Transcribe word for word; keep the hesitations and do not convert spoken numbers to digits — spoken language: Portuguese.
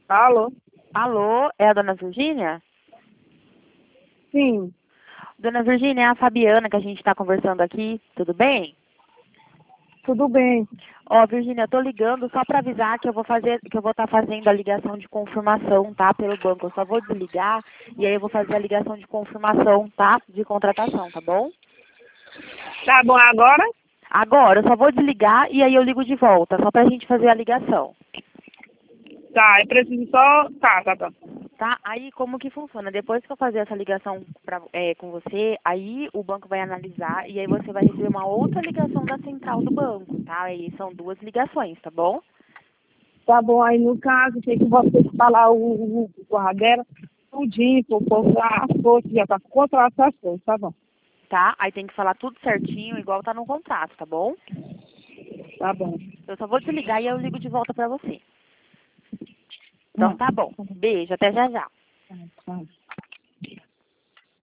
Alô? Alô, é a dona Virgínia? Sim, Dona Virgínia, é a Fabiana que a gente está conversando aqui, tudo bem? tudo bem. Ó, Virgínia, eu tô ligando só para avisar que eu vou fazer, que eu vou estar fazendo a ligação de confirmação, tá, pelo banco. Eu só vou desligar e aí eu vou fazer a ligação de confirmação, tá, de contratação, tá bom? Tá bom agora? Agora, eu só vou desligar e aí eu ligo de volta, só pra gente fazer a ligação. Tá, eu preciso só. Tá, tá, tá. Tá? Aí como que funciona? Depois que eu fazer essa ligação pra, é, com você, aí o banco vai analisar e aí você vai receber uma outra ligação da central do banco, tá? Aí são duas ligações, tá bom? Tá bom, aí no caso, tem que você falar o, o, o guarda tudinho, pro povo lá, as coisas, já tá contrato as coisas, tá bom. Tá? Aí tem que falar tudo certinho, igual tá no contrato, tá bom? Tá bom. Eu só vou desligar e eu ligo de volta pra você. Então Hum, tá bom. Beijo, até já já. tá, tá.